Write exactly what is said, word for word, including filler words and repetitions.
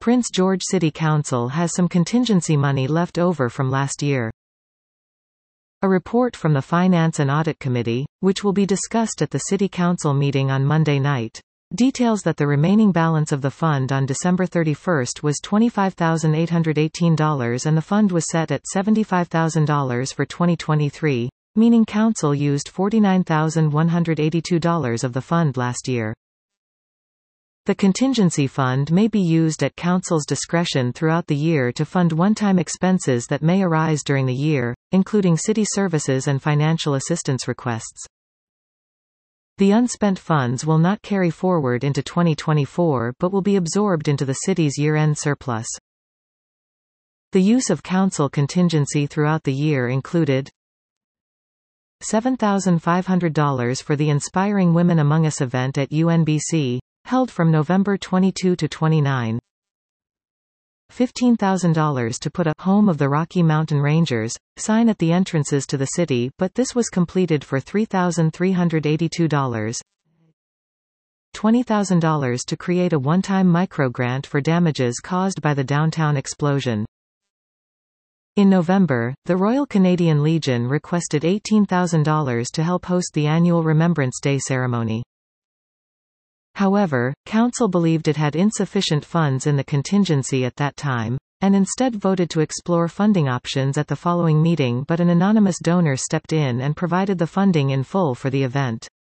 Prince George City Council has some contingency money left over from last year. A report from the Finance and Audit Committee, which will be discussed at the City Council meeting on Monday night, details that the remaining balance of the fund on December thirty-first was twenty-five thousand eight hundred eighteen dollars and the fund was set at seventy-five thousand dollars for twenty twenty-three, meaning Council used forty-nine thousand one hundred eighty-two dollars of the fund last year. The contingency fund may be used at Council's discretion throughout the year to fund one-time expenses that may arise during the year, including city services and financial assistance requests. The unspent funds will not carry forward into twenty twenty-four but will be absorbed into the city's year-end surplus. The use of Council contingency throughout the year included seven thousand five hundred dollars for the Inspiring Women Among Us event at U N B C, held from November twenty-second to twenty-ninth. fifteen thousand dollars to put a Home of the Rocky Mountain Rangers sign at the entrances to the city, but this was completed for three thousand three hundred eighty-two dollars. twenty thousand dollars to create a one-time microgrant for damages caused by the downtown explosion. In November, the Royal Canadian Legion requested eighteen thousand dollars to help host the annual Remembrance Day ceremony. However, Council believed it had insufficient funds in the contingency at that time, and instead voted to explore funding options at the following meeting, but an anonymous donor stepped in and provided the funding in full for the event.